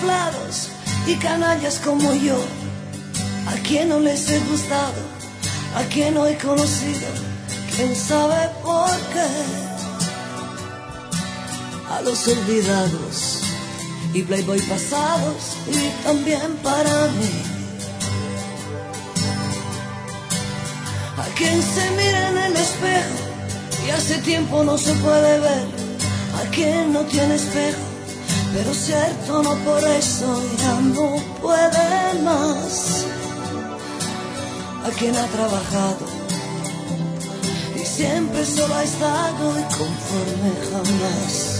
desinflados y canallas como yo. ¿A quién no les he gustado? ¿A quién no he conocido? ¿Quién sabe por qué? A los olvidados y playboy pasados y también para mí. A quien se mira en el espejo y hace tiempo no se puede ver. A quien no tiene espejo, pero cierto no por eso ya no puede más. A quien ha trabajado y siempre solo ha estado y conforme jamás.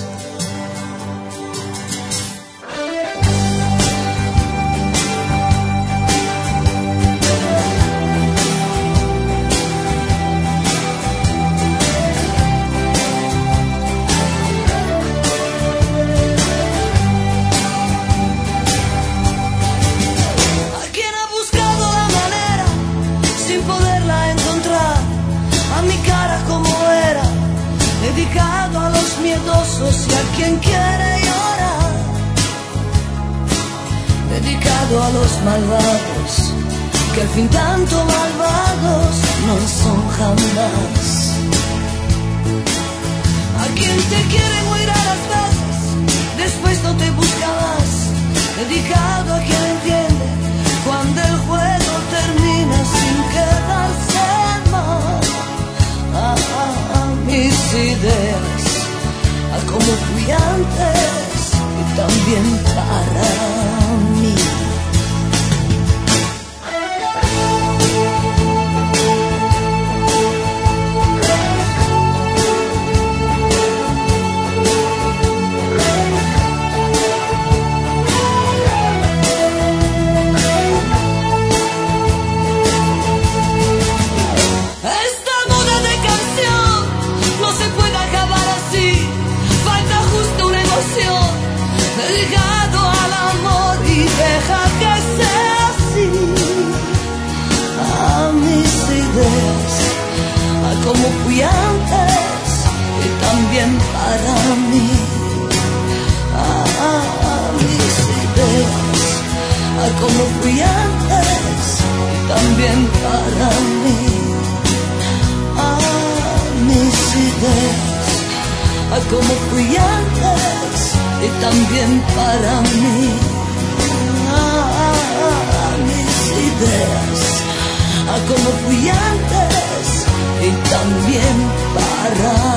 Dedicado a los miedosos y a quien quiere llorar, dedicado a los malvados, que al fin tanto malvados no son jamás. A quien te quiere muy raras veces, después no te busca más, dedicado a quien entiende cuando el juego termina sin quedarse más. A mis ideas, a como fui antes y también para mí. Dedicado al amor y deja que sea así. A mis ideas, a como fui antes y también para mí. A mis ideas, a como fui antes y también para mí. A mis ideas, a como fui antes y también para mí. Mis ideas, a como fui antes y también para mí.